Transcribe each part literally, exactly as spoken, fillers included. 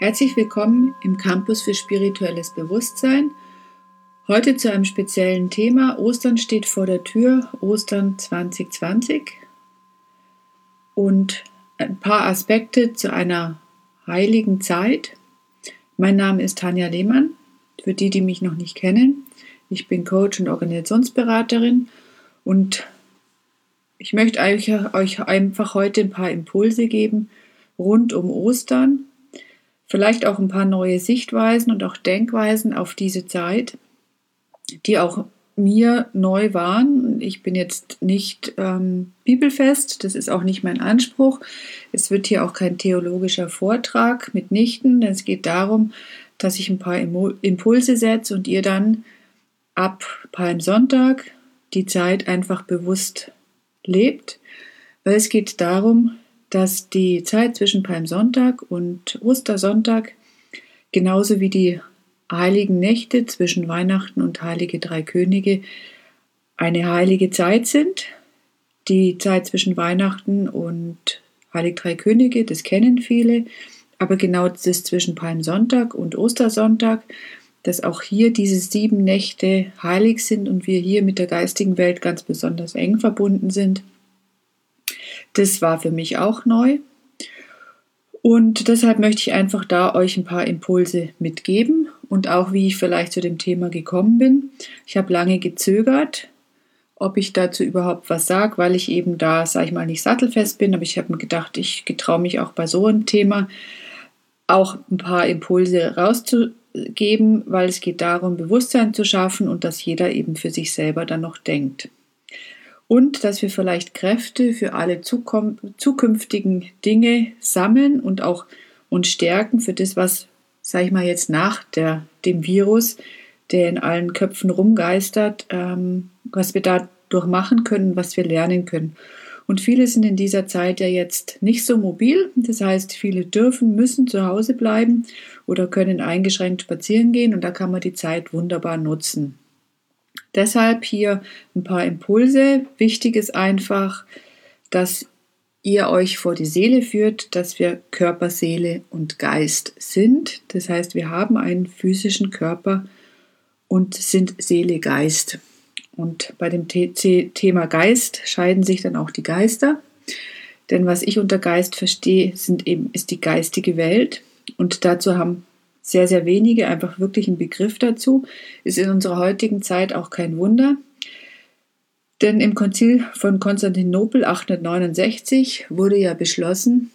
Herzlich willkommen im Campus für spirituelles Bewusstsein. Heute zu einem speziellen Thema. Ostern steht vor der Tür, Ostern zwanzig zwanzig. Und ein paar Aspekte zu einer heiligen Zeit. Mein Name ist Tanja Lehmann, für die, die mich noch nicht kennen. Ich bin Coach und Organisationsberaterin und ich möchte euch, euch einfach heute ein paar Impulse geben rund um Ostern. Vielleicht auch ein paar neue Sichtweisen und auch Denkweisen auf diese Zeit, die auch mir neu waren. Ich bin jetzt nicht ähm, bibelfest, das ist auch nicht mein Anspruch. Es wird hier auch kein theologischer Vortrag mitnichten, denn es geht darum, dass ich ein paar Impulse setze und ihr dann ab Palmsonntag die Zeit einfach bewusst lebt, weil es geht darum, dass die Zeit zwischen Palmsonntag und Ostersonntag genauso wie die heiligen Nächte zwischen Weihnachten und Heilige Drei Könige eine heilige Zeit sind. Die Zeit zwischen Weihnachten und Heilige Drei Könige, das kennen viele, aber genau das zwischen Palmsonntag und Ostersonntag, dass auch hier diese sieben Nächte heilig sind und wir hier mit der geistigen Welt ganz besonders eng verbunden sind. Das war für mich auch neu und deshalb möchte ich einfach da euch ein paar Impulse mitgeben und auch wie ich vielleicht zu dem Thema gekommen bin. Ich habe lange gezögert, ob ich dazu überhaupt was sage, weil ich eben da, sage ich mal, nicht sattelfest bin, aber ich habe mir gedacht, ich getraue mich auch bei so einem Thema auch ein paar Impulse rauszugeben, weil es geht darum, Bewusstsein zu schaffen und dass jeder eben für sich selber dann noch denkt. Und dass wir vielleicht Kräfte für alle zukünftigen Dinge sammeln und auch uns stärken für das, was, sag ich mal, jetzt nach der, dem Virus, der in allen Köpfen rumgeistert, ähm, was wir dadurch machen können, was wir lernen können. Und viele sind in dieser Zeit ja jetzt nicht so mobil. Das heißt, viele dürfen, müssen zu Hause bleiben oder können eingeschränkt spazieren gehen und da kann man die Zeit wunderbar nutzen. Deshalb hier ein paar Impulse. Wichtig ist einfach, dass ihr euch vor die Seele führt, dass wir Körper, Seele und Geist sind. Das heißt, wir haben einen physischen Körper und sind Seele, Geist. Und bei dem Thema Geist scheiden sich dann auch die Geister. Denn was ich unter Geist verstehe, sind eben, ist die geistige Welt. Und dazu haben sehr, sehr wenige einfach wirklich einen Begriff dazu. Ist in unserer heutigen Zeit auch kein Wunder. Denn im Konzil von Konstantinopel achthundertneunundsechzig wurde ja beschlossen,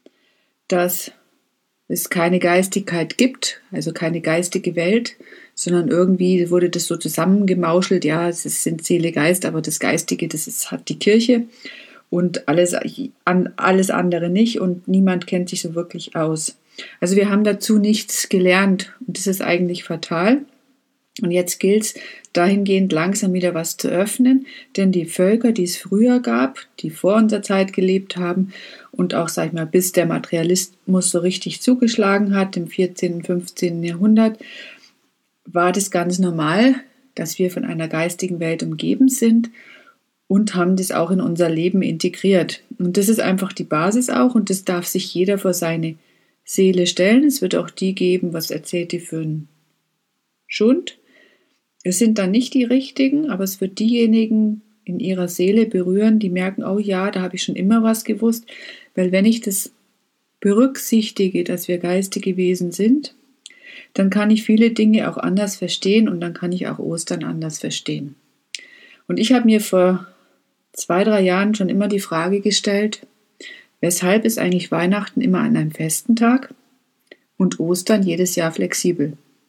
dass es keine Geistigkeit gibt, also keine geistige Welt, sondern irgendwie wurde das so zusammengemauschelt, ja, es sind Seele, Geist, aber das Geistige, das ist, hat die Kirche und alles, alles andere nicht und niemand kennt sich so wirklich aus. Also wir haben dazu nichts gelernt und das ist eigentlich fatal. Und jetzt gilt es dahingehend langsam wieder was zu öffnen, denn die Völker, die es früher gab, die vor unserer Zeit gelebt haben und auch, sag ich mal, bis der Materialismus so richtig zugeschlagen hat, im vierzehnten, fünfzehnten Jahrhundert, war das ganz normal, dass wir von einer geistigen Welt umgeben sind und haben das auch in unser Leben integriert. Und das ist einfach die Basis auch und das darf sich jeder vor seine Seele stellen. Es wird auch die geben, was erzählt die für einen Schund. Es sind dann nicht die Richtigen, aber es wird diejenigen in ihrer Seele berühren, die merken, oh ja, da habe ich schon immer was gewusst, weil wenn ich das berücksichtige, dass wir geistige Wesen sind, dann kann ich viele Dinge auch anders verstehen und dann kann ich auch Ostern anders verstehen. Und ich habe mir vor zwei, drei Jahren schon immer die Frage gestellt, weshalb ist eigentlich Weihnachten immer an einem festen Tag und Ostern jedes Jahr flexibel?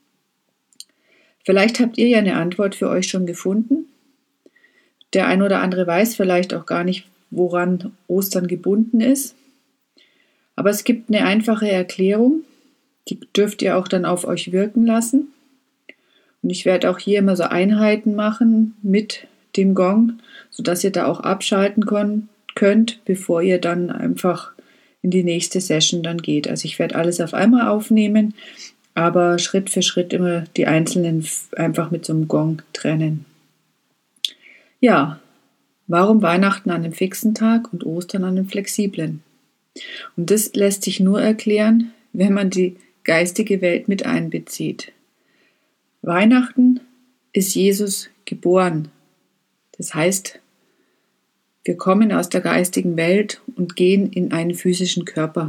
Vielleicht habt ihr ja eine Antwort für euch schon gefunden. Der ein oder andere weiß vielleicht auch gar nicht, woran Ostern gebunden ist. Aber es gibt eine einfache Erklärung, die dürft ihr auch dann auf euch wirken lassen. Und ich werde auch hier immer so Einheiten machen mit dem Gong, sodass ihr da auch abschalten könnt, bevor ihr dann einfach in die nächste Session dann geht. Also ich werde alles auf einmal aufnehmen, aber Schritt für Schritt immer die einzelnen einfach mit so einem Gong trennen. Ja, warum Weihnachten an einem fixen Tag und Ostern an einem flexiblen? Und das lässt sich nur erklären, wenn man die geistige Welt mit einbezieht. Weihnachten ist Jesus geboren. Das heißt, wir kommen aus der geistigen Welt und gehen in einen physischen Körper.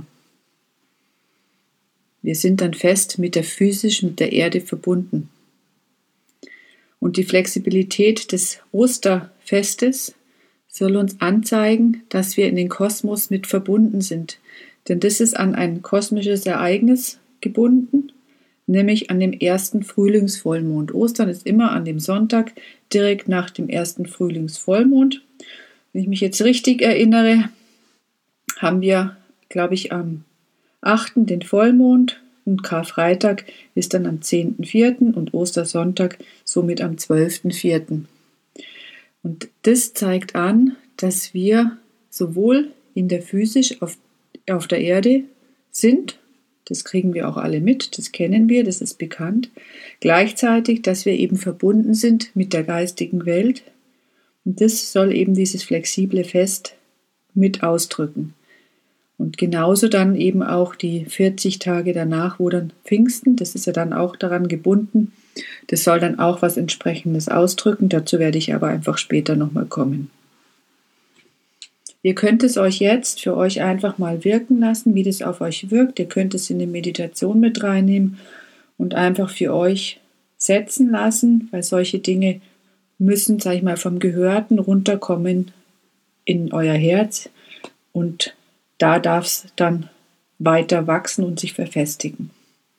Wir sind dann fest mit der physisch, mit der Erde verbunden. Und die Flexibilität des Osterfestes soll uns anzeigen, dass wir in den Kosmos mit verbunden sind. Denn das ist an ein kosmisches Ereignis gebunden, nämlich an dem ersten Frühlingsvollmond. Ostern ist immer an dem Sonntag direkt nach dem ersten Frühlingsvollmond. Wenn ich mich jetzt richtig erinnere, haben wir, glaube ich, am achten den Vollmond und Karfreitag ist dann am zehnten vierten und Ostersonntag somit am zwölften vierten Und das zeigt an, dass wir sowohl in der physisch auf, auf der Erde sind, das kriegen wir auch alle mit, das kennen wir, das ist bekannt, gleichzeitig, dass wir eben verbunden sind mit der geistigen Welt. Und das soll eben dieses flexible Fest mit ausdrücken. Und genauso dann eben auch die vierzig Tage danach, wo dann Pfingsten, das ist ja dann auch daran gebunden, das soll dann auch was Entsprechendes ausdrücken. Dazu werde ich aber einfach später nochmal kommen. Ihr könnt es euch jetzt für euch einfach mal wirken lassen, wie das auf euch wirkt. Ihr könnt es in die Meditation mit reinnehmen und einfach für euch setzen lassen, weil solche Dinge müssen, sag ich mal, vom Gehörten runterkommen in euer Herz und da darf es dann weiter wachsen und sich verfestigen.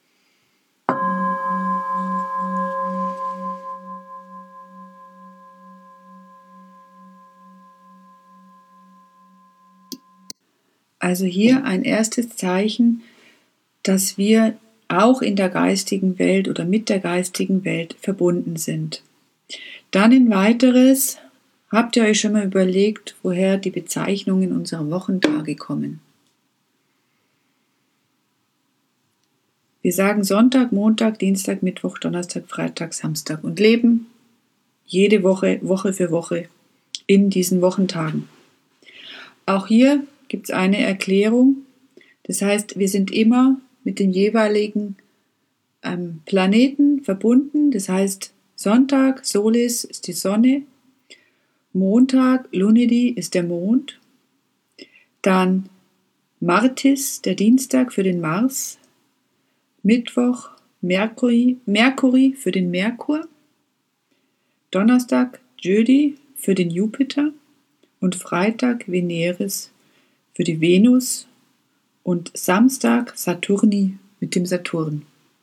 Also hier ein erstes Zeichen, dass wir auch in der geistigen Welt oder mit der geistigen Welt verbunden sind. Dann ein weiteres, habt ihr euch schon mal überlegt, woher die Bezeichnungen unserer Wochentage kommen? Wir sagen Sonntag, Montag, Dienstag, Mittwoch, Donnerstag, Freitag, Samstag und leben jede Woche, Woche für Woche in diesen Wochentagen. Auch hier gibt es eine Erklärung. Das heißt, wir sind immer mit den jeweiligen ähm, Planeten verbunden. Das heißt, Sonntag, Solis ist die Sonne. Montag, Lunedi ist der Mond. Dann Martis, der Dienstag für den Mars. Mittwoch, Merkuri, Merkuri für den Merkur. Donnerstag, Jödi für den Jupiter. Und Freitag, Veneris für die Venus. Und Samstag, Saturni mit dem Saturn.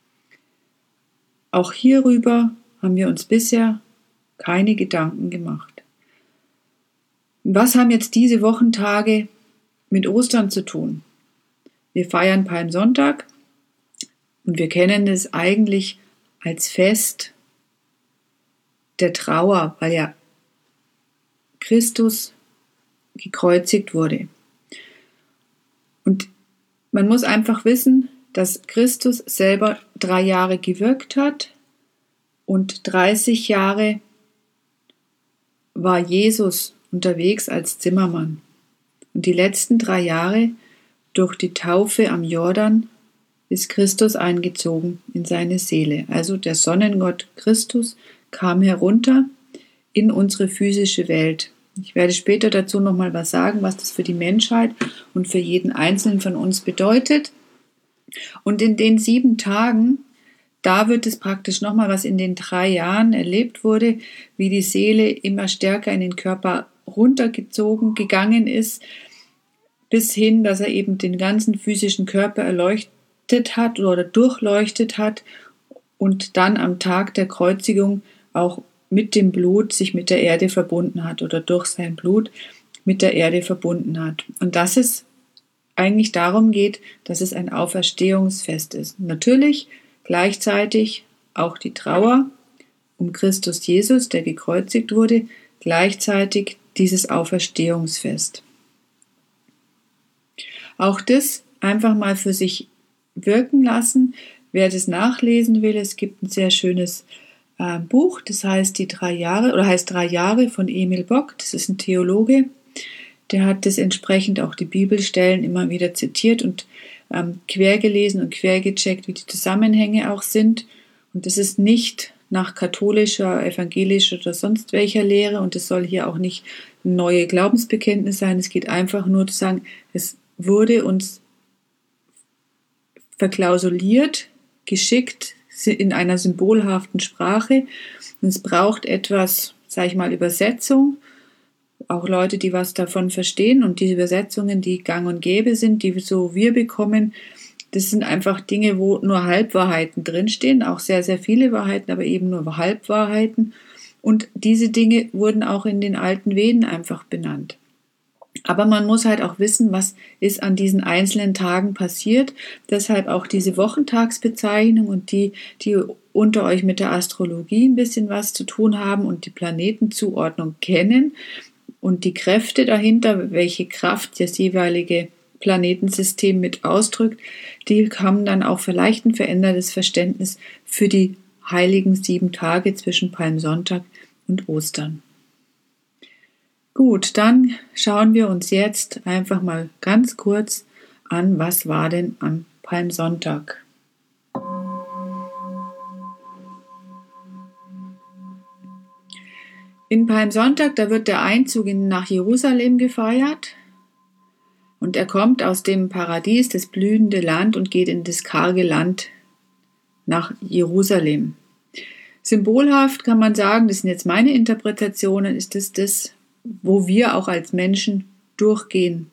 Auch hierüber haben wir uns bisher keine Gedanken gemacht. Was haben jetzt diese Wochentage mit Ostern zu tun? Wir feiern Palmsonntag und wir kennen es eigentlich als Fest der Trauer, weil ja Christus gekreuzigt wurde. Und man muss einfach wissen, dass Christus selber drei Jahre gewirkt hat und dreißig Jahre war Jesus unterwegs als Zimmermann. Und die letzten drei Jahre durch die Taufe am Jordan ist Christus eingezogen in seine Seele. Also der Sonnengott Christus kam herunter in unsere physische Welt. Ich werde später dazu nochmal was sagen, was das für die Menschheit und für jeden Einzelnen von uns bedeutet. Und in den sieben Tagen, da wird es praktisch nochmal, was in den drei Jahren erlebt wurde, wie die Seele immer stärker in den Körper runtergezogen gegangen ist, bis hin, dass er eben den ganzen physischen Körper erleuchtet hat oder durchleuchtet hat und dann am Tag der Kreuzigung auch mit dem Blut sich mit der Erde verbunden hat oder durch sein Blut mit der Erde verbunden hat. Und dass es eigentlich darum geht, dass es ein Auferstehungsfest ist. Natürlich gleichzeitig auch die Trauer um Christus Jesus, der gekreuzigt wurde, gleichzeitig dieses Auferstehungsfest. Auch das einfach mal für sich wirken lassen. Wer das nachlesen will, es gibt ein sehr schönes äh, Buch, das heißt die drei Jahre oder heißt drei Jahre von Emil Bock. Das ist ein Theologe, der hat das entsprechend auch die Bibelstellen immer wieder zitiert und ähm, quer gelesen und quer gecheckt, wie die Zusammenhänge auch sind. Und das ist nicht nach katholischer, evangelischer oder sonst welcher Lehre und es soll hier auch nicht ein neues Glaubensbekenntnis sein. Es geht einfach nur zu sagen, es wurde uns verklausuliert, geschickt in einer symbolhaften Sprache. Und es braucht etwas, sage ich mal, Übersetzung. Auch Leute, die was davon verstehen und die Übersetzungen, die gang und gäbe sind, die so wir bekommen, das sind einfach Dinge, wo nur Halbwahrheiten drinstehen, auch sehr, sehr viele Wahrheiten, aber eben nur Halbwahrheiten. Und diese Dinge wurden auch in den alten Veden einfach benannt. Aber man muss halt auch wissen, was ist an diesen einzelnen Tagen passiert. Deshalb auch diese Wochentagsbezeichnung und die, die unter euch mit der Astrologie ein bisschen was zu tun haben und die Planetenzuordnung kennen und die Kräfte dahinter, welche Kraft das jeweilige Planetensystem mit ausdrückt, die haben dann auch vielleicht ein verändertes Verständnis für die heiligen sieben Tage zwischen Palmsonntag und Ostern. Gut, dann schauen wir uns jetzt einfach mal ganz kurz an, was war denn am Palmsonntag. In Palmsonntag, da wird der Einzug nach Jerusalem gefeiert und er kommt aus dem Paradies, das blühende Land und geht in das karge Land nach Jerusalem. Symbolhaft kann man sagen, das sind jetzt meine Interpretationen, ist es das, wo wir auch als Menschen durchgehen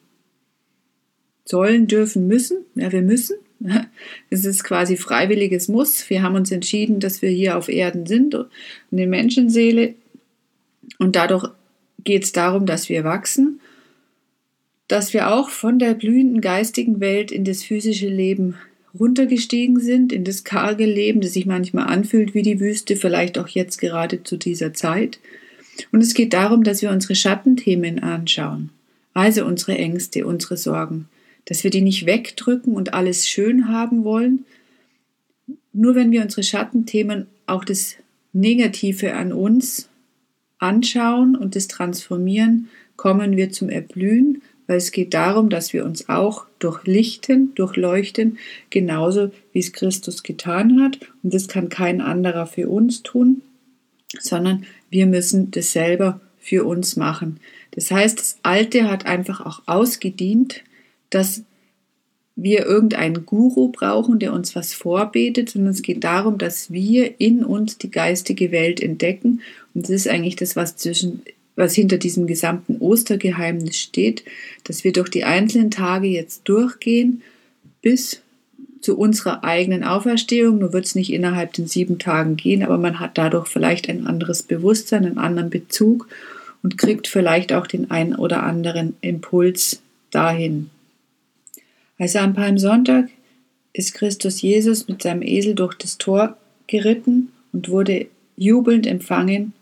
sollen, dürfen, müssen. Ja, wir müssen. Es ist quasi freiwilliges Muss. Wir haben uns entschieden, dass wir hier auf Erden sind, eine Menschenseele. Und dadurch geht es darum, dass wir wachsen, dass wir auch von der blühenden geistigen Welt in das physische Leben runtergestiegen sind, in das karge Leben, das sich manchmal anfühlt wie die Wüste, vielleicht auch jetzt gerade zu dieser Zeit. Und es geht darum, dass wir unsere Schattenthemen anschauen, also unsere Ängste, unsere Sorgen, dass wir die nicht wegdrücken und alles schön haben wollen. Nur wenn wir unsere Schattenthemen, auch das Negative an uns anschauen und das transformieren, kommen wir zum Erblühen, weil es geht darum, dass wir uns auch durchlichten, durchleuchten, genauso wie es Christus getan hat. Und das kann kein anderer für uns tun, sondern wir müssen das selber für uns machen. Das heißt, das Alte hat einfach auch ausgedient, dass wir irgendeinen Guru brauchen, der uns was vorbetet, sondern es geht darum, dass wir in uns die geistige Welt entdecken. Und das ist eigentlich das, was zwischen, was hinter diesem gesamten Ostergeheimnis steht, dass wir durch die einzelnen Tage jetzt durchgehen bis zu unserer eigenen Auferstehung. Nur wird es nicht innerhalb den sieben Tagen gehen, aber man hat dadurch vielleicht ein anderes Bewusstsein, einen anderen Bezug und kriegt vielleicht auch den einen oder anderen Impuls dahin. Also am Palmsonntag ist Christus Jesus mit seinem Esel durch das Tor geritten und wurde jubelnd empfangen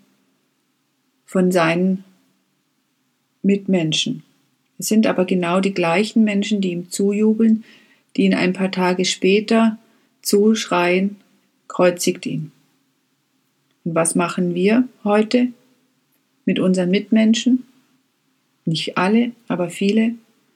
von seinen Mitmenschen. Es sind aber genau die gleichen Menschen, die ihm zujubeln, die ihn ein paar Tage später zuschreien, kreuzigt ihn. Und was machen wir heute mit unseren Mitmenschen? Nicht alle, aber viele.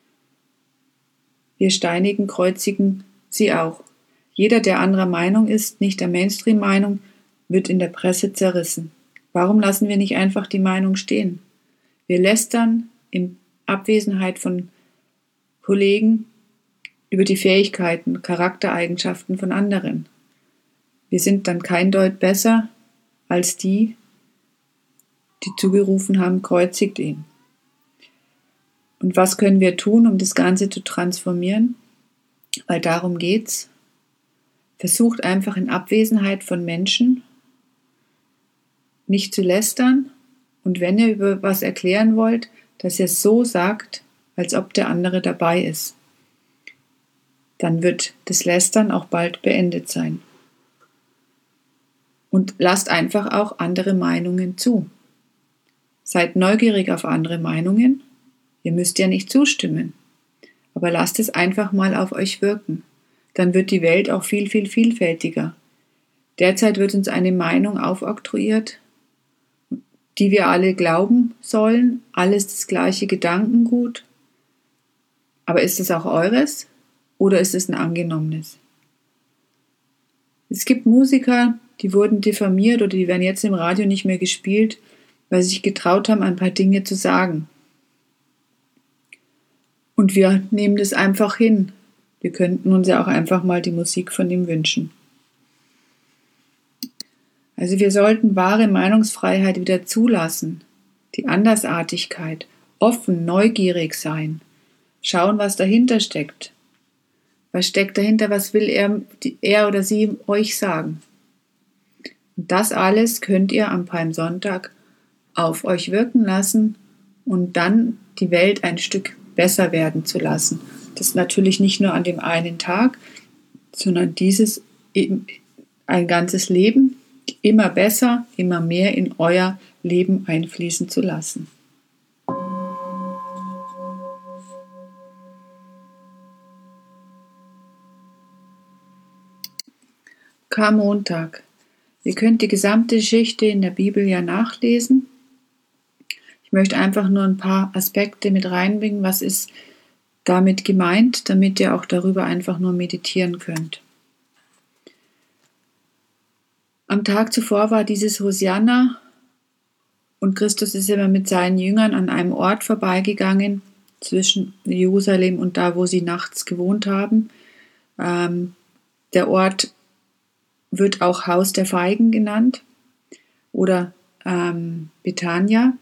Wir steinigen, kreuzigen sie auch. Jeder, der anderer Meinung ist, nicht der Mainstream-Meinung, wird in der Presse zerrissen. Warum lassen wir nicht einfach die Meinung stehen? Wir lästern in Abwesenheit von Kollegen über die Fähigkeiten, Charaktereigenschaften von anderen. Wir sind dann kein Deut besser als die, die zugerufen haben, kreuzigt ihn. Und was können wir tun, um das Ganze zu transformieren? Weil darum geht's. Versucht einfach in Abwesenheit von Menschen nicht zu lästern und wenn ihr über was erklären wollt, dass ihr es so sagt, als ob der andere dabei ist. Dann wird das Lästern auch bald beendet sein. Und lasst einfach auch andere Meinungen zu. Seid neugierig auf andere Meinungen. Ihr müsst ja nicht zustimmen. Aber lasst es einfach mal auf euch wirken. Dann wird die Welt auch viel, viel vielfältiger. Derzeit wird uns eine Meinung aufoktroyiert, die wir alle glauben sollen. Alles das gleiche Gedankengut. Aber ist es auch eures? oder ist es ein angenommenes? Es gibt Musiker, die wurden diffamiert oder die werden jetzt im Radio nicht mehr gespielt, weil sie sich getraut haben, ein paar Dinge zu sagen. Und wir nehmen das einfach hin. Wir könnten uns ja auch einfach mal die Musik von ihm wünschen. Also wir sollten wahre Meinungsfreiheit wieder zulassen, die Andersartigkeit, offen, neugierig sein, schauen, was dahinter steckt. Was steckt dahinter, was will er, er oder sie euch sagen? Und das alles könnt ihr am Palmsonntag auf euch wirken lassen und dann die Welt ein Stück besser werden zu lassen. Das natürlich nicht nur an dem einen Tag, sondern dieses ein ganzes Leben immer besser, immer mehr in euer Leben einfließen zu lassen. Karmontag. Ihr könnt die gesamte Geschichte in der Bibel ja nachlesen. Ich möchte einfach nur ein paar Aspekte mit reinbringen, was ist damit gemeint, damit ihr auch darüber einfach nur meditieren könnt. Am Tag zuvor war dieses Hosianna und Christus ist immer mit seinen Jüngern an einem Ort vorbeigegangen, zwischen Jerusalem und da, wo sie nachts gewohnt haben. Ähm, der Ort wird auch Haus der Feigen genannt oder ähm, Bethania.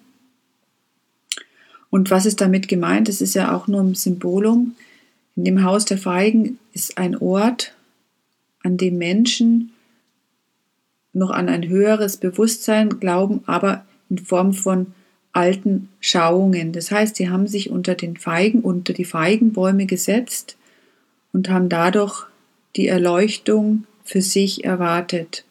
Und was ist damit gemeint? Das ist ja auch nur ein Symbolum. In dem Haus der Feigen ist ein Ort, an dem Menschen noch an ein höheres Bewusstsein glauben, aber in Form von alten Schauungen. Das heißt, sie haben sich unter den Feigen, unter die Feigenbäume gesetzt und haben dadurch die Erleuchtung für sich erwartet.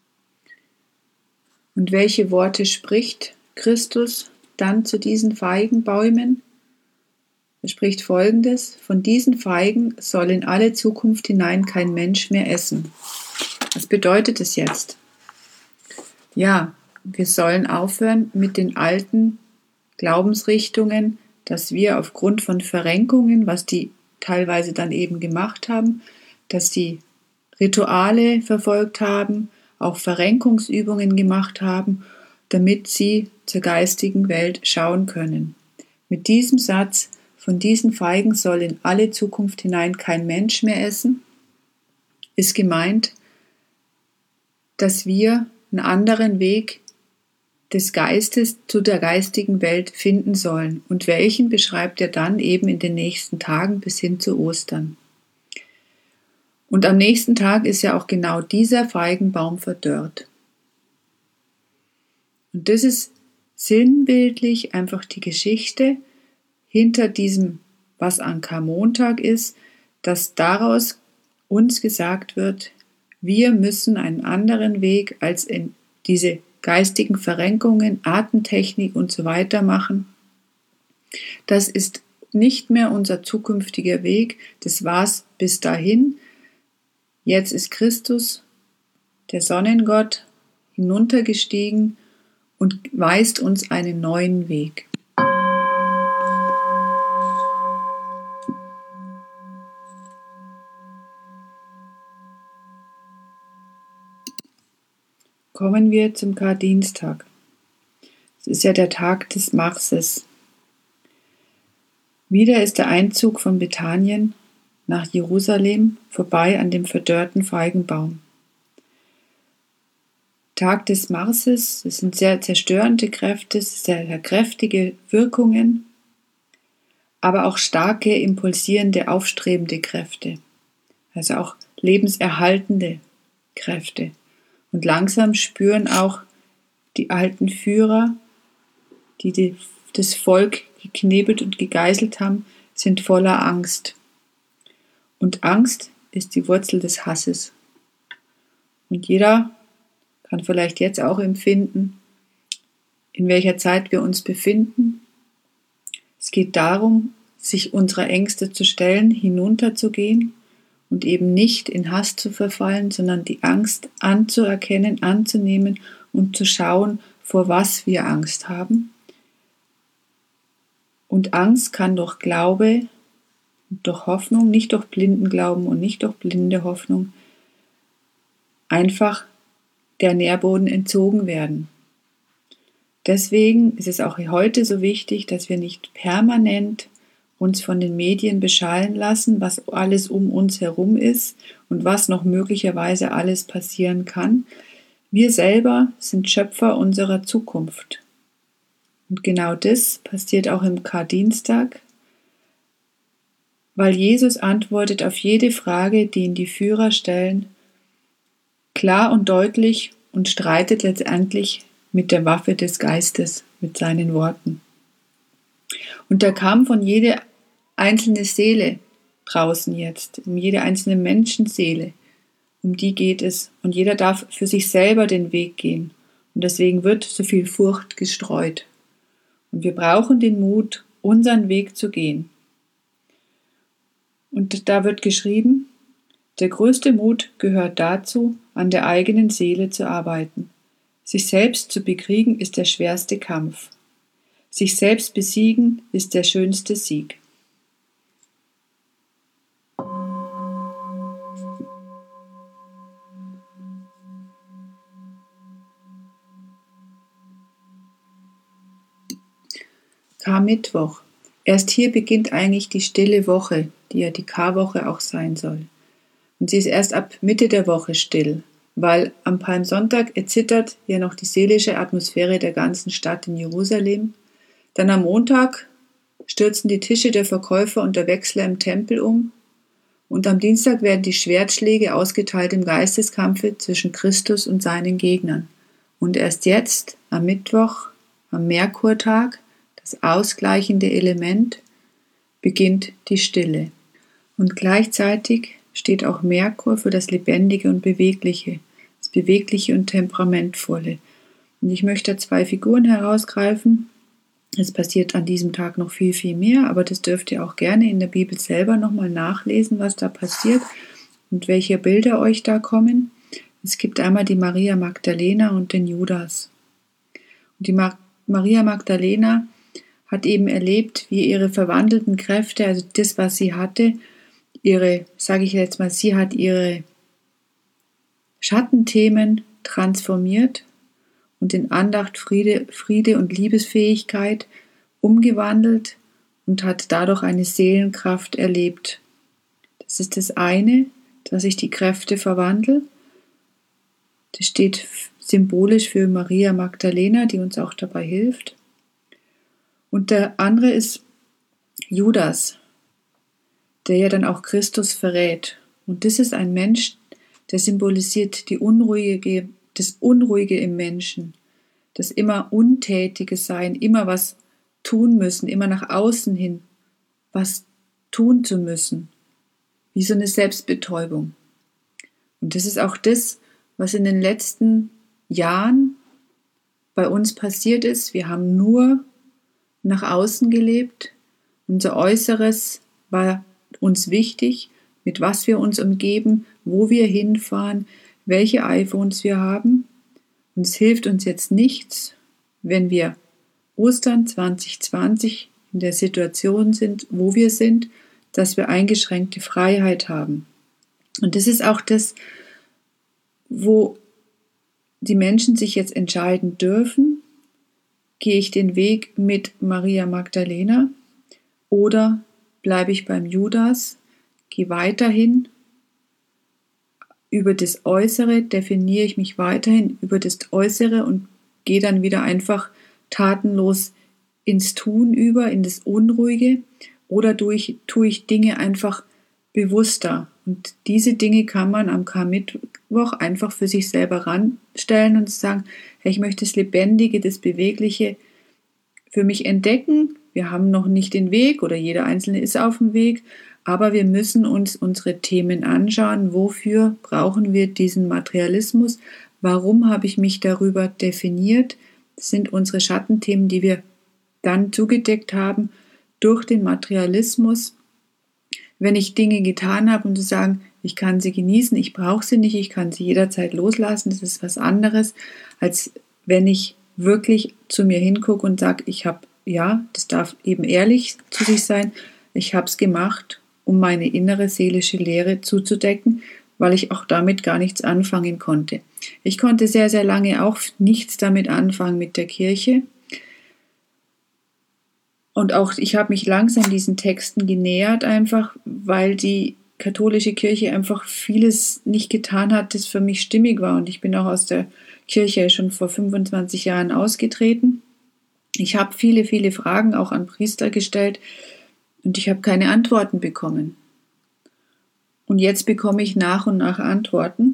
Und welche Worte spricht Christus dann zu diesen Feigenbäumen? Er spricht Folgendes: Von diesen Feigen soll in alle Zukunft hinein kein Mensch mehr essen. Was bedeutet es jetzt? Ja, wir sollen aufhören mit den alten Glaubensrichtungen, dass wir aufgrund von Verrenkungen, was die teilweise dann eben gemacht haben, dass sie Rituale verfolgt haben, auch Verrenkungsübungen gemacht haben, damit sie zur geistigen Welt schauen können. Mit diesem Satz, von diesen Feigen soll in alle Zukunft hinein kein Mensch mehr essen, ist gemeint, dass wir einen anderen Weg des Geistes zu der geistigen Welt finden sollen. Und welchen beschreibt er dann eben in den nächsten Tagen bis hin zu Ostern. Und am nächsten Tag ist ja auch genau dieser Feigenbaum verdorrt. Und das ist sinnbildlich einfach die Geschichte hinter diesem, was an Karmontag ist, dass daraus uns gesagt wird, wir müssen einen anderen Weg als in diese geistigen Verrenkungen, Atemtechnik und so weiter machen. Das ist nicht mehr unser zukünftiger Weg, das war's bis dahin. Jetzt ist Christus, der Sonnengott, hinuntergestiegen und weist uns einen neuen Weg. Kommen wir zum Kardienstag. Es ist ja der Tag des Marses. Wieder ist der Einzug von Bethanien nach Jerusalem vorbei an dem verdorrten Feigenbaum. Tag des Marses, es sind sehr zerstörende Kräfte, sehr, sehr kräftige Wirkungen, aber auch starke, impulsierende, aufstrebende Kräfte, also auch lebenserhaltende Kräfte. Und langsam spüren auch die alten Führer, die, die das Volk geknebelt und gegeißelt haben, sind voller Angst. Und Angst ist die Wurzel des Hasses. Und jeder kann vielleicht jetzt auch empfinden, in welcher Zeit wir uns befinden. Es geht darum, sich unserer Ängste zu stellen, hinunterzugehen und eben nicht in Hass zu verfallen, sondern die Angst anzuerkennen, anzunehmen und zu schauen, vor was wir Angst haben. Und Angst kann durch Glaube und durch Hoffnung, nicht durch blinden Glauben und nicht durch blinde Hoffnung, einfach der Nährboden entzogen werden. Deswegen ist es auch heute so wichtig, dass wir nicht permanent uns von den Medien beschallen lassen, was alles um uns herum ist und was noch möglicherweise alles passieren kann. Wir selber sind Schöpfer unserer Zukunft. Und genau das passiert auch im Kardienstag, weil Jesus antwortet auf jede Frage, die ihn die Führer stellen, klar und deutlich und streitet letztendlich mit der Waffe des Geistes, mit seinen Worten. Und der Kampf von jeder einzelne Seele draußen jetzt, um jede einzelne Menschenseele, um die geht es. Und jeder darf für sich selber den Weg gehen. Und deswegen wird so viel Furcht gestreut. Und wir brauchen den Mut, unseren Weg zu gehen. Und da wird geschrieben, der größte Mut gehört dazu, an der eigenen Seele zu arbeiten. Sich selbst zu bekriegen ist der schwerste Kampf. Sich selbst besiegen ist der schönste Sieg. Karmittwoch. Erst hier beginnt eigentlich die stille Woche, die ja die Karwoche auch sein soll. Und sie ist erst ab Mitte der Woche still, weil am Palmsonntag erzittert ja noch die seelische Atmosphäre der ganzen Stadt in Jerusalem. Dann am Montag stürzen die Tische der Verkäufer und der Wechsler im Tempel um. Und am Dienstag werden die Schwertschläge ausgeteilt im Geisteskampfe zwischen Christus und seinen Gegnern. Und erst jetzt, am Mittwoch, am Merkurtag, das ausgleichende Element, beginnt die Stille. Und gleichzeitig steht auch Merkur für das Lebendige und Bewegliche, das Bewegliche und Temperamentvolle. Und ich möchte zwei Figuren herausgreifen. Es passiert an diesem Tag noch viel, viel mehr, aber das dürft ihr auch gerne in der Bibel selber nochmal nachlesen, was da passiert und welche Bilder euch da kommen. Es gibt einmal die Maria Magdalena und den Judas. Und die Ma- Maria Magdalena hat eben erlebt, wie ihre verwandelten Kräfte, also das, was sie hatte, ihre, sage ich jetzt mal, sie hat ihre Schattenthemen transformiert und in Andacht, Friede, Friede und Liebesfähigkeit umgewandelt und hat dadurch eine Seelenkraft erlebt. Das ist das eine, dass sich die Kräfte verwandeln. Das steht symbolisch für Maria Magdalena, die uns auch dabei hilft. Und der andere ist Judas, der ja dann auch Christus verrät. Und das ist ein Mensch, der symbolisiert die unruhige, das Unruhige im Menschen, das immer untätige Sein, immer was tun müssen, immer nach außen hin was tun zu müssen, wie so eine Selbstbetäubung. Und das ist auch das, was in den letzten Jahren bei uns passiert ist. Wir haben nur nach außen gelebt. Unser Äußeres war uns wichtig, mit was wir uns umgeben, wo wir hinfahren, welche iPhones wir haben. Und es hilft uns jetzt nichts, wenn wir Ostern zwanzig zwanzig in der Situation sind, wo wir sind, dass wir eingeschränkte Freiheit haben. Und das ist auch das, wo die Menschen sich jetzt entscheiden dürfen, gehe ich den Weg mit Maria Magdalena oder bleibe ich beim Judas, gehe weiterhin über das Äußere, definiere ich mich weiterhin über das Äußere und gehe dann wieder einfach tatenlos ins Tun über, in das Unruhige, oder tue ich, tue ich Dinge einfach bewusster. Und diese Dinge kann man am Karmittwoch einfach für sich selber ranstellen und sagen, hey, ich möchte das Lebendige, das Bewegliche für mich entdecken. Wir haben noch nicht den Weg oder jeder Einzelne ist auf dem Weg, aber wir müssen uns unsere Themen anschauen. Wofür brauchen wir diesen Materialismus? Warum habe ich mich darüber definiert? Das sind unsere Schattenthemen, die wir dann zugedeckt haben durch den Materialismus. Wenn ich Dinge getan habe und zu sagen, ich kann sie genießen, ich brauche sie nicht, ich kann sie jederzeit loslassen, das ist was anderes, als wenn ich wirklich zu mir hingucke und sage, ich habe, ja, das darf eben ehrlich zu sich sein, ich habe es gemacht um meine innere seelische Leere zuzudecken, weil ich auch damit gar nichts anfangen konnte. Ich konnte sehr, sehr lange auch nichts damit anfangen mit der Kirche. Und auch ich habe mich langsam diesen Texten genähert, einfach weil die katholische Kirche einfach vieles nicht getan hat, das für mich stimmig war. Und ich bin auch aus der Kirche schon vor fünfundzwanzig Jahren ausgetreten. Ich habe viele, viele Fragen auch an Priester gestellt und ich habe keine Antworten bekommen. Und jetzt bekomme ich nach und nach Antworten.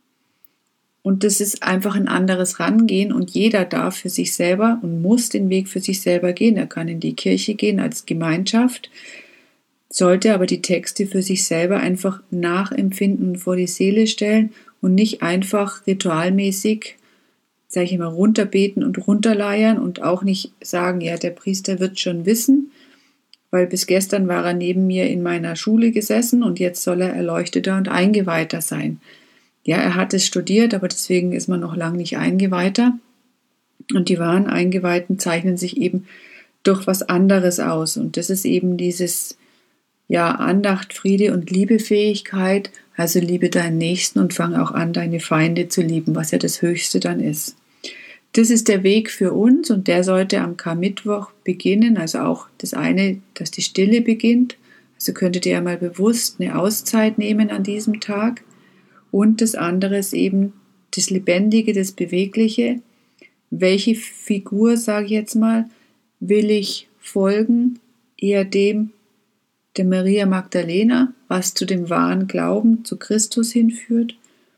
Und das ist einfach ein anderes Rangehen und jeder darf für sich selber und muss den Weg für sich selber gehen. Er kann in die Kirche gehen als Gemeinschaft, sollte aber die Texte für sich selber einfach nachempfinden und vor die Seele stellen und nicht einfach ritualmäßig, sage ich immer, runterbeten und runterleiern und auch nicht sagen, ja, der Priester wird schon wissen, weil bis gestern war er neben mir in meiner Schule gesessen und jetzt soll er Erleuchteter und Eingeweihter sein. Ja, er hat es studiert, aber deswegen ist man noch lange nicht Eingeweihter. Und die wahren Eingeweihten zeichnen sich eben durch was anderes aus. Und das ist eben dieses, ja, Andacht, Friede und Liebefähigkeit. Also liebe deinen Nächsten und fang auch an, deine Feinde zu lieben, was ja das Höchste dann ist. Das ist der Weg für uns und der sollte am Karmittwoch beginnen. Also auch das eine, dass die Stille beginnt. Also könntet ihr ja mal bewusst eine Auszeit nehmen an diesem Tag. Und das andere ist eben das Lebendige, das Bewegliche. Welche Figur, sage ich jetzt mal, will ich folgen? Eher dem der Maria Magdalena, was zu dem wahren Glauben, zu Christus hinführt?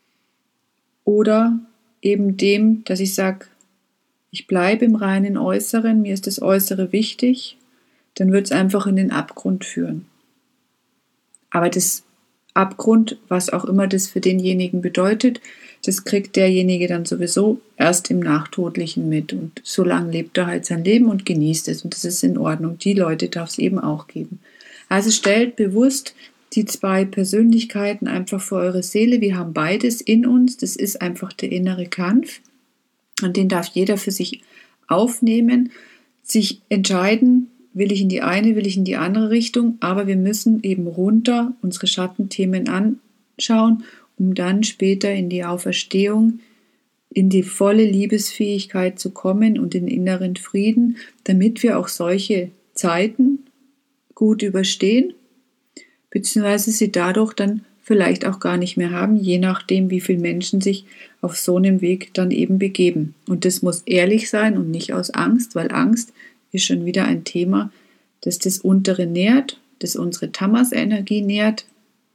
Oder eben dem, dass ich sage, ich bleibe im reinen Äußeren, mir ist das Äußere wichtig, dann wird es einfach in den Abgrund führen. Aber das Abgrund, was auch immer das für denjenigen bedeutet, das kriegt derjenige dann sowieso erst im Nachtodlichen mit. Und so lange lebt er halt sein Leben und genießt es. Und das ist in Ordnung. Die Leute darf es eben auch geben. Also stellt bewusst die zwei Persönlichkeiten einfach vor eure Seele. Wir haben beides in uns. Das ist einfach der innere Kampf. Und den darf jeder für sich aufnehmen, sich entscheiden, will ich in die eine, will ich in die andere Richtung, aber wir müssen eben runter unsere Schattenthemen anschauen, um dann später in die Auferstehung, in die volle Liebesfähigkeit zu kommen und den inneren Frieden, damit wir auch solche Zeiten gut überstehen, beziehungsweise sie dadurch dann vielleicht auch gar nicht mehr haben, je nachdem, wie viele Menschen sich auf so einem Weg dann eben begeben. Und das muss ehrlich sein und nicht aus Angst, weil Angst ist schon wieder ein Thema, das das Untere nährt, das unsere Tamas-Energie nährt.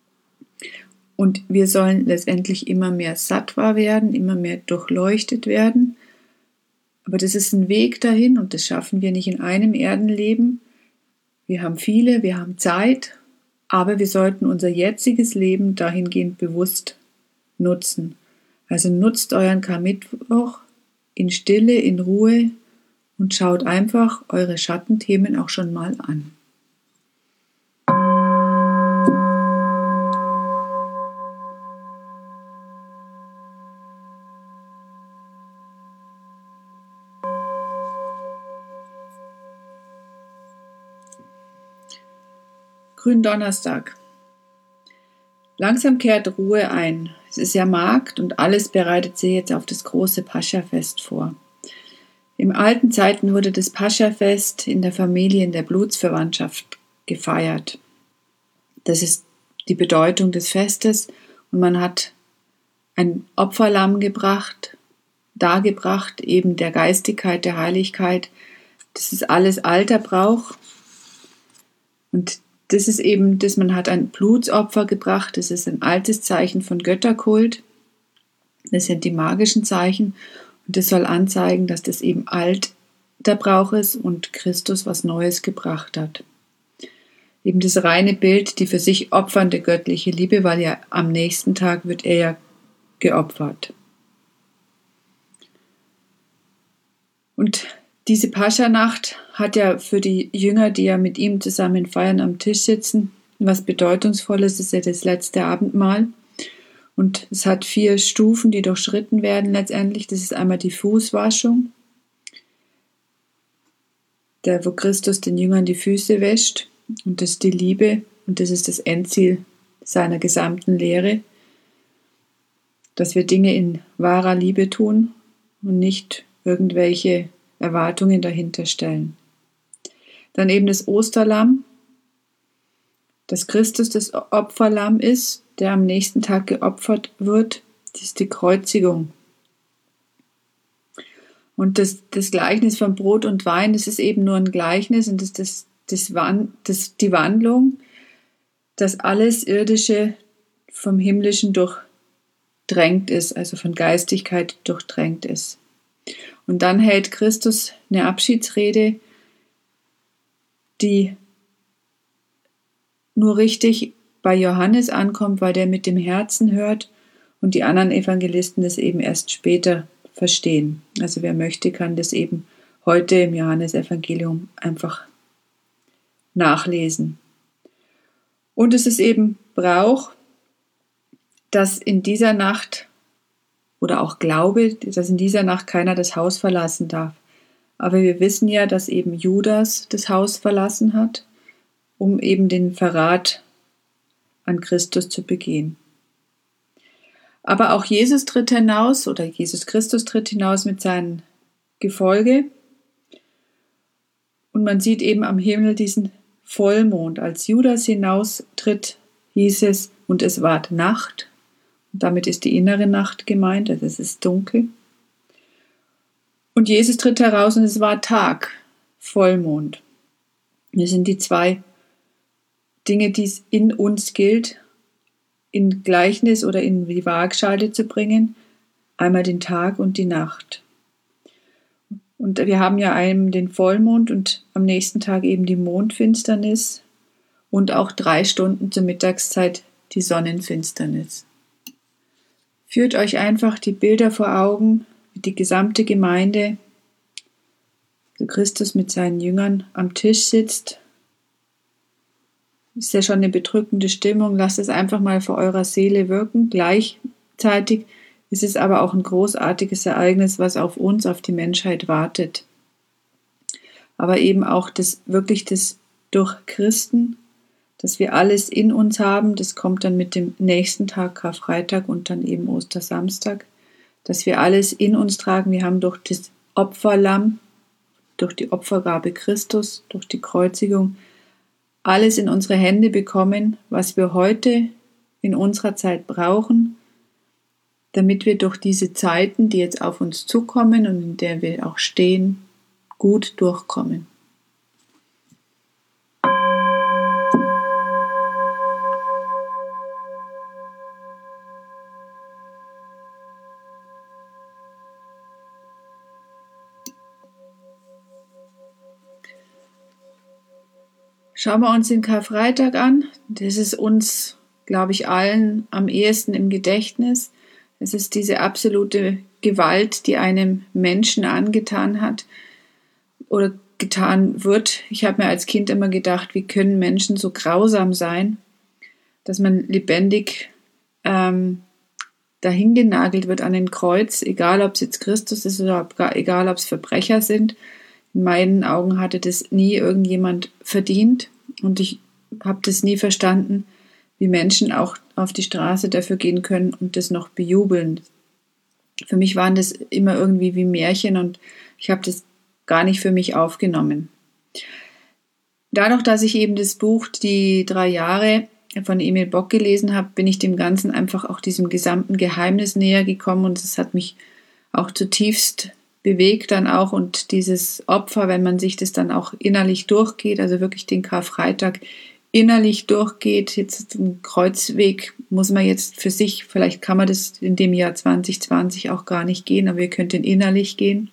Und wir sollen letztendlich immer mehr Sattva werden, immer mehr durchleuchtet werden. Aber das ist ein Weg dahin und das schaffen wir nicht in einem Erdenleben. Wir haben viele, wir haben Zeit, aber wir sollten unser jetziges Leben dahingehend bewusst nutzen. Also nutzt euren Karmittwoch in Stille, in Ruhe, und schaut einfach eure Schattenthemen auch schon mal an. Gründonnerstag. Langsam kehrt Ruhe ein. Es ist ja Markt und alles bereitet sich jetzt auf das große Pascha-Fest vor. Im alten Zeiten wurde das Pascha-Fest in der Familie, in der Blutsverwandtschaft gefeiert. Das ist die Bedeutung des Festes und man hat ein Opferlamm gebracht, dargebracht, eben der Geistigkeit, der Heiligkeit. Das ist alles alter Brauch und das ist eben, dass man hat ein Blutsopfer gebracht, das ist ein altes Zeichen von Götterkult, das sind die magischen Zeichen. Und das soll anzeigen, dass das eben alt der Brauch ist und Christus was Neues gebracht hat. Eben das reine Bild, die für sich opfernde göttliche Liebe, weil ja am nächsten Tag wird er ja geopfert. Und diese Pascha-Nacht hat ja für die Jünger, die ja mit ihm zusammen feiern, am Tisch sitzen, was Bedeutungsvolles, das ist ja das letzte Abendmahl. Und es hat vier Stufen, die durchschritten werden letztendlich. Das ist einmal die Fußwaschung, der, wo Christus den Jüngern die Füße wäscht. Und das ist die Liebe Und das ist das Endziel seiner gesamten Lehre, dass wir Dinge in wahrer Liebe tun und nicht irgendwelche Erwartungen dahinter stellen. Dann eben das Osterlamm, dass Christus das Opferlamm ist, der am nächsten Tag geopfert wird. Das ist die Kreuzigung. Und das, das Gleichnis von Brot und Wein, das ist eben nur ein Gleichnis und das, das, das, das, die Wandlung, dass alles Irdische vom Himmlischen durchdrängt ist, also von Geistigkeit durchdrängt ist. Und dann hält Christus eine Abschiedsrede, die nur richtig bei Johannes ankommt, weil der mit dem Herzen hört und die anderen Evangelisten das eben erst später verstehen. Also wer möchte, kann das eben heute im Johannesevangelium einfach nachlesen. Und es ist eben Brauch, dass in dieser Nacht oder auch Glaube, dass in dieser Nacht keiner das Haus verlassen darf. Aber wir wissen ja, dass eben Judas das Haus verlassen hat, um eben den Verrat an Christus zu begehen. Aber auch Jesus tritt hinaus oder Jesus Christus tritt hinaus mit seinem Gefolge und man sieht eben am Himmel diesen Vollmond. Als Judas hinaustritt, hieß es, und es ward Nacht. Und damit ist die innere Nacht gemeint, also es ist dunkel. Und Jesus tritt heraus und es war Tag, Vollmond. Das sind die zwei Dinge, die es in uns gilt, in Gleichnis oder in die Waagschale zu bringen. Einmal den Tag und die Nacht. Und wir haben ja einmal den Vollmond und am nächsten Tag eben die Mondfinsternis und auch drei Stunden zur Mittagszeit die Sonnenfinsternis. Führt euch einfach die Bilder vor Augen, wie die gesamte Gemeinde, wo Christus mit seinen Jüngern am Tisch sitzt. Ist ja schon eine bedrückende Stimmung, lasst es einfach mal vor eurer Seele wirken. Gleichzeitig ist es aber auch ein großartiges Ereignis, was auf uns, auf die Menschheit wartet. Aber eben auch das wirklich das durch Christen, dass wir alles in uns haben, das kommt dann mit dem nächsten Tag, Karfreitag und dann eben Ostersamstag, dass wir alles in uns tragen. Wir haben durch das Opferlamm, durch die Opfergabe Christus, durch die Kreuzigung, alles in unsere Hände bekommen, was wir heute in unserer Zeit brauchen, damit wir durch diese Zeiten, die jetzt auf uns zukommen und in der wir auch stehen, gut durchkommen. Schauen wir uns den Karfreitag an. Das ist uns, glaube ich, allen am ehesten im Gedächtnis. Es ist diese absolute Gewalt, die einem Menschen angetan hat oder getan wird. Ich habe mir als Kind immer gedacht, wie können Menschen so grausam sein, dass man lebendig ähm, dahingenagelt wird an den Kreuz, egal ob es jetzt Christus ist oder ob, egal ob es Verbrecher sind. In meinen Augen hatte das nie irgendjemand verdient und ich habe das nie verstanden, wie Menschen auch auf die Straße dafür gehen können und das noch bejubeln. Für mich waren das immer irgendwie wie Märchen und ich habe das gar nicht für mich aufgenommen. Dadurch, dass ich eben das Buch Die drei Jahre von Emil Bock gelesen habe, bin ich dem Ganzen einfach auch diesem gesamten Geheimnis näher gekommen und es hat mich auch zutiefst bewegt dann auch und dieses Opfer, wenn man sich das dann auch innerlich durchgeht, also wirklich den Karfreitag innerlich durchgeht, jetzt den Kreuzweg muss man jetzt für sich, vielleicht kann man das in dem Jahr zwanzig zwanzig auch gar nicht gehen, aber ihr könnt den innerlich gehen.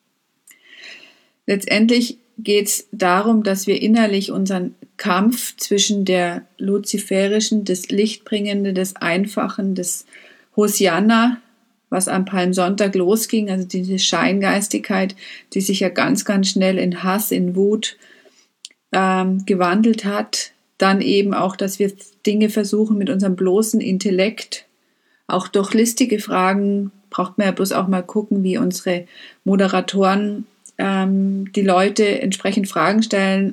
Letztendlich geht es darum, dass wir innerlich unseren Kampf zwischen der luziferischen, das Lichtbringende, das Einfachen, das Hosianna, was am Palmsonntag losging, also diese Scheingeistigkeit, die sich ja ganz, ganz schnell in Hass, in Wut ähm, gewandelt hat. Dann eben auch, dass wir Dinge versuchen mit unserem bloßen Intellekt, auch durch listige Fragen, braucht man ja bloß auch mal gucken, wie unsere Moderatoren ähm, die Leute entsprechend Fragen stellen und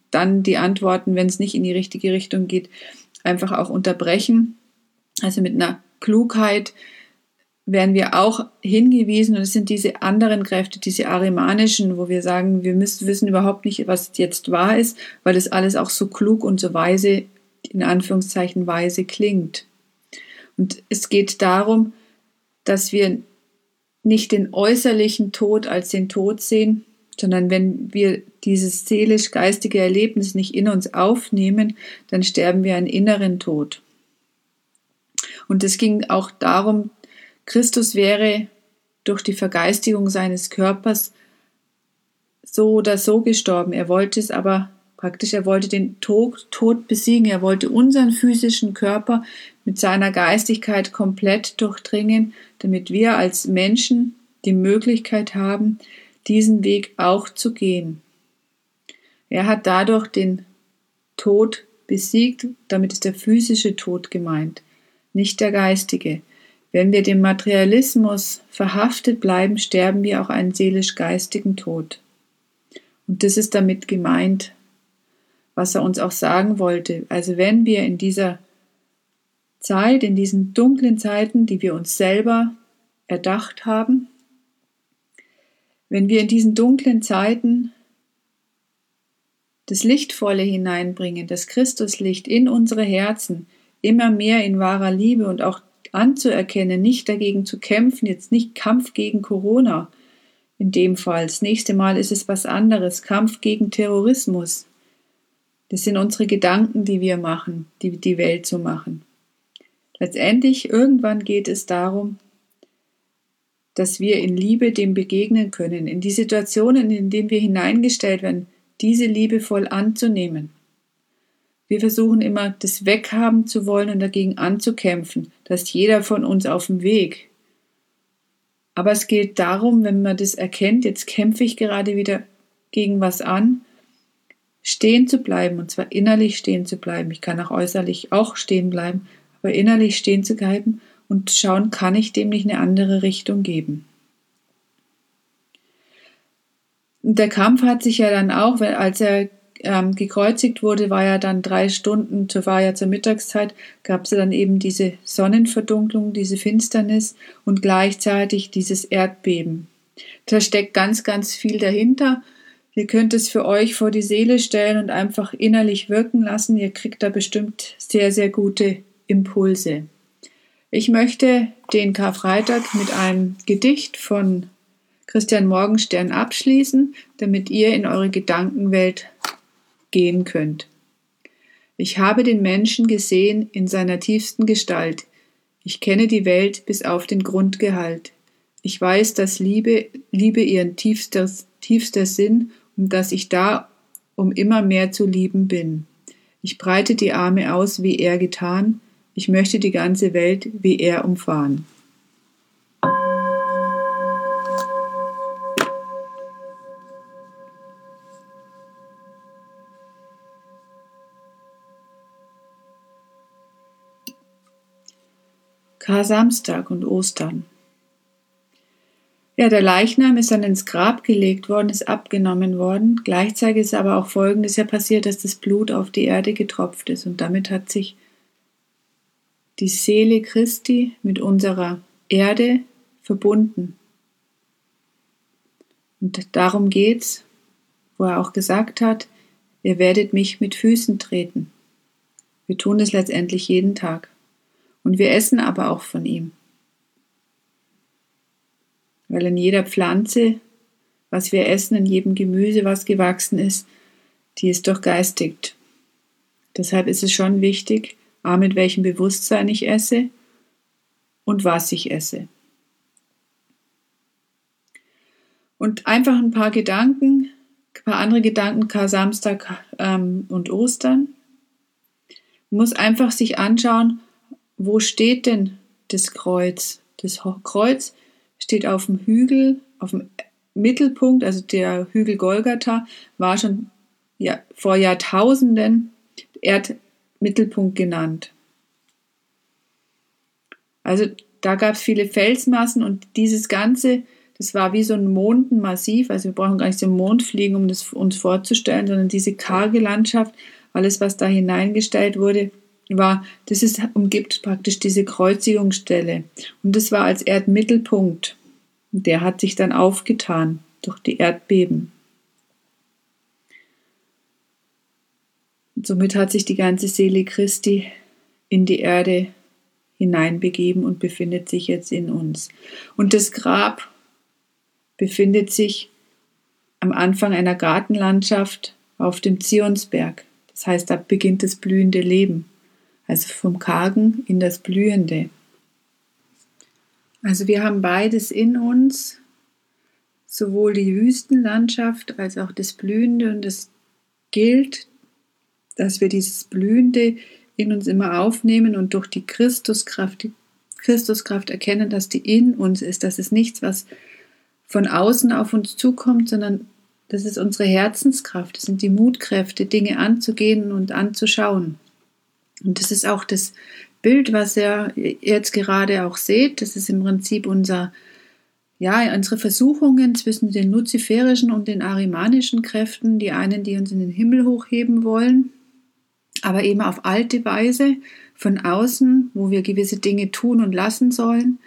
dann die Antworten, wenn es nicht in die richtige Richtung geht, einfach auch unterbrechen. Also mit einer Klugheit werden wir auch hingewiesen, und es sind diese anderen Kräfte, diese arimanischen, wo wir sagen, wir müssen wissen überhaupt nicht, was jetzt wahr ist, weil das alles auch so klug und so weise, in Anführungszeichen weise klingt. Und es geht darum, dass wir nicht den äußerlichen Tod als den Tod sehen, sondern wenn wir dieses seelisch-geistige Erlebnis nicht in uns aufnehmen, dann sterben wir einen inneren Tod. Und es ging auch darum, Christus wäre durch die Vergeistigung seines Körpers so oder so gestorben. Er wollte es aber praktisch, er wollte den Tod, Tod besiegen. Er wollte unseren physischen Körper mit seiner Geistigkeit komplett durchdringen, damit wir als Menschen die Möglichkeit haben, diesen Weg auch zu gehen. Er hat dadurch den Tod besiegt, damit ist der physische Tod gemeint, nicht der geistige. Wenn wir dem Materialismus verhaftet bleiben, sterben wir auch einen seelisch-geistigen Tod. Und das ist damit gemeint, was er uns auch sagen wollte. Also wenn wir in dieser Zeit, in diesen dunklen Zeiten, die wir uns selber erdacht haben, wenn wir in diesen dunklen Zeiten das Lichtvolle hineinbringen, das Christuslicht in unsere Herzen, immer mehr in wahrer Liebe und auch anzuerkennen, nicht dagegen zu kämpfen, jetzt nicht Kampf gegen Corona in dem Fall. Das nächste Mal ist es was anderes, Kampf gegen Terrorismus. Das sind unsere Gedanken, die wir machen, die die Welt so machen. Letztendlich, irgendwann geht es darum, dass wir in Liebe dem begegnen können, in die Situationen, in denen wir hineingestellt werden, diese liebevoll anzunehmen. Wir versuchen immer, das weghaben zu wollen und dagegen anzukämpfen. Da ist jeder von uns auf dem Weg. Aber es gilt darum, wenn man das erkennt, jetzt kämpfe ich gerade wieder gegen was an, stehen zu bleiben, und zwar innerlich stehen zu bleiben. Ich kann auch äußerlich auch stehen bleiben, aber innerlich stehen zu bleiben und schauen, kann ich dem nicht eine andere Richtung geben. Und der Kampf hat sich ja dann auch, weil als er ähm, gekreuzigt wurde, war ja dann drei Stunden, war ja zur Mittagszeit, gab es dann eben diese Sonnenverdunklung, diese Finsternis und gleichzeitig dieses Erdbeben. Da steckt ganz, ganz viel dahinter. Ihr könnt es für euch vor die Seele stellen und einfach innerlich wirken lassen. Ihr kriegt da bestimmt sehr, sehr gute Impulse. Ich möchte den Karfreitag mit einem Gedicht von Christian Morgenstern abschließen, damit ihr in eure Gedankenwelt gehen könnt. Ich habe den Menschen gesehen in seiner tiefsten Gestalt. Ich kenne die Welt bis auf den Grundgehalt. Ich weiß, dass Liebe, Liebe ihren tiefster, tiefster Sinn und dass ich da, um immer mehr zu lieben bin. Ich breite die Arme aus, wie er getan. Ich möchte die ganze Welt wie er umfahren. Kar-Samstag und Ostern. Ja, der Leichnam ist dann ins Grab gelegt worden, ist abgenommen worden. Gleichzeitig ist aber auch Folgendes ja passiert, dass das Blut auf die Erde getropft ist. Und damit hat sich die Seele Christi mit unserer Erde verbunden. Und darum geht's, wo er auch gesagt hat, ihr werdet mich mit Füßen treten. Wir tun das letztendlich jeden Tag. Und wir essen aber auch von ihm. Weil in jeder Pflanze, was wir essen, in jedem Gemüse, was gewachsen ist, die ist durchgeistigt. Deshalb ist es schon wichtig, a, mit welchem Bewusstsein ich esse und was ich esse. Und einfach ein paar Gedanken, ein paar andere Gedanken, Kar-Samstag ähm, und Ostern. Man muss einfach sich anschauen, wo steht denn das Kreuz? Das Kreuz steht auf dem Hügel, auf dem Mittelpunkt, also der Hügel Golgatha war schon ja, vor Jahrtausenden Erdmittelpunkt genannt. Also da gab es viele Felsmassen und dieses Ganze, Das war wie so ein Mondenmassiv, also wir brauchen gar nicht zum Mond fliegen, um das uns vorzustellen, sondern diese karge Landschaft, alles, was da hineingestellt wurde, war, das ist, umgibt praktisch diese Kreuzigungsstelle. Und das war als Erdmittelpunkt. Und der hat sich dann aufgetan durch die Erdbeben. Und somit hat sich die ganze Seele Christi in die Erde hineinbegeben und befindet sich jetzt in uns. Und das Grab befindet sich am Anfang einer Gartenlandschaft auf dem Zionsberg. Das heißt, da beginnt das blühende Leben. Also vom Kargen in das Blühende. Also wir haben beides in uns, sowohl die Wüstenlandschaft als auch das Blühende. Und es gilt, dass wir dieses Blühende in uns immer aufnehmen und durch die Christuskraft, die Christuskraft erkennen, dass die in uns ist. Das ist nichts, was von außen auf uns zukommt, sondern das ist unsere Herzenskraft. Das sind die Mutkräfte, Dinge anzugehen und anzuschauen. Und das ist auch das Bild, was ihr jetzt gerade auch seht. Das ist im Prinzip unser, ja, unsere Versuchungen zwischen den luziferischen und den arimanischen Kräften. Die einen, die uns in den Himmel hochheben wollen, aber eben auf alte Weise von außen, wo wir gewisse Dinge tun und lassen sollen.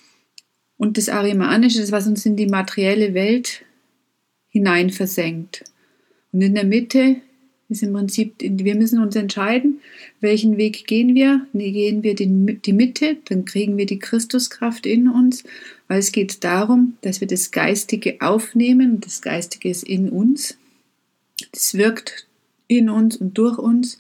Und das Arimanische, das was uns in die materielle Welt hinein versenkt. Und in der Mitte ist im Prinzip, wir müssen uns entscheiden, welchen Weg gehen wir. Nee, gehen wir den, die Mitte, dann kriegen wir die Christuskraft in uns, weil es geht darum, dass wir das Geistige aufnehmen. Das Geistige ist in uns. Das wirkt in uns und durch uns.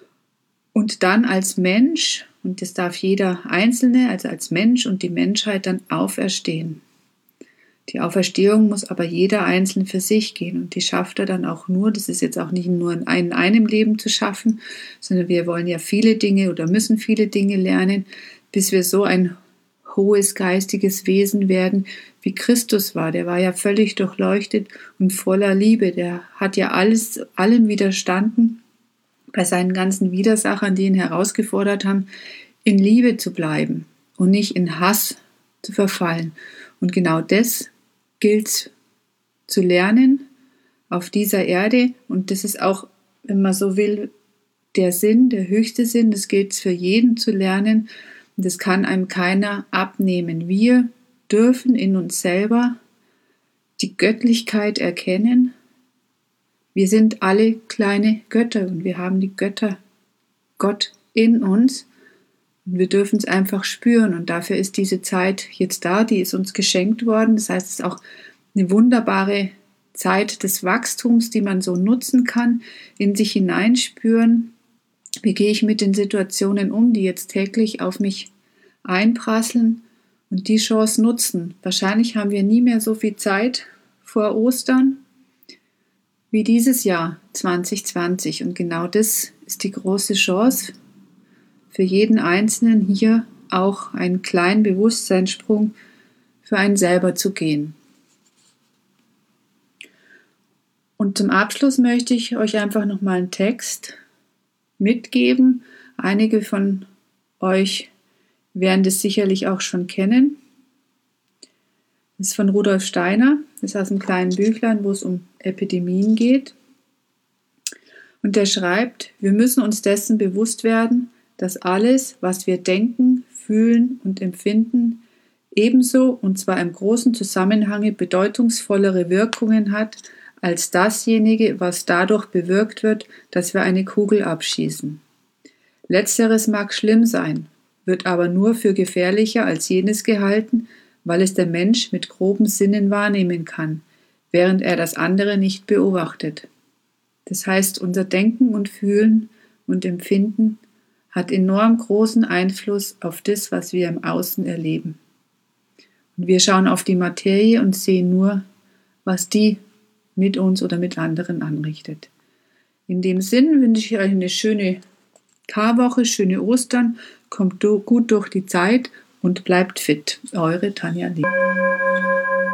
Und dann als Mensch, und das darf jeder Einzelne, also als Mensch und die Menschheit dann auferstehen. Die Auferstehung muss aber jeder Einzelne für sich gehen und die schafft er dann auch nur, das ist jetzt auch nicht nur in einem, einem Leben zu schaffen, sondern wir wollen ja viele Dinge oder müssen viele Dinge lernen, bis wir so ein hohes geistiges Wesen werden, wie Christus war. Der war ja völlig durchleuchtet und voller Liebe. Der hat ja alles, allem widerstanden, bei seinen ganzen Widersachern, die ihn herausgefordert haben, in Liebe zu bleiben und nicht in Hass zu verfallen. Und genau das gilt es zu lernen auf dieser Erde. Und das ist auch, wenn man so will, der Sinn, der höchste Sinn. Das gilt es für jeden zu lernen. Und das kann einem keiner abnehmen. Wir dürfen in uns selber die Göttlichkeit erkennen. Wir sind alle kleine Götter und wir haben die Götter, Gott in uns und wir dürfen es einfach spüren und dafür ist diese Zeit jetzt da, die ist uns geschenkt worden. Das heißt, es ist auch eine wunderbare Zeit des Wachstums, die man so nutzen kann, in sich hineinspüren. Wie gehe ich mit den Situationen um, die jetzt täglich auf mich einprasseln und die Chance nutzen. Wahrscheinlich haben wir nie mehr so viel Zeit vor Ostern wie dieses Jahr zwanzig zwanzig. Und genau das ist die große Chance für jeden Einzelnen, hier auch einen kleinen Bewusstseinssprung für einen selber zu gehen. Und zum Abschluss möchte ich euch einfach nochmal einen Text mitgeben. Einige von euch werden das sicherlich auch schon kennen. Das ist von Rudolf Steiner, das ist aus einem kleinen Büchlein, wo es um Epidemien geht. Und der schreibt, wir müssen uns dessen bewusst werden, dass alles, was wir denken, fühlen und empfinden, ebenso und zwar im großen Zusammenhang bedeutungsvollere Wirkungen hat, als dasjenige, was dadurch bewirkt wird, dass wir eine Kugel abschießen. Letzteres mag schlimm sein, wird aber nur für gefährlicher als jenes gehalten, weil es der Mensch mit groben Sinnen wahrnehmen kann, während er das andere nicht beobachtet. Das heißt, unser Denken und Fühlen und Empfinden hat enorm großen Einfluss auf das, was wir im Außen erleben. Und wir schauen auf die Materie und sehen nur, was die mit uns oder mit anderen anrichtet. In dem Sinn wünsche ich euch eine schöne Karwoche, schöne Ostern, kommt gut durch die Zeit und bleibt fit. Eure Tanja Lehmann.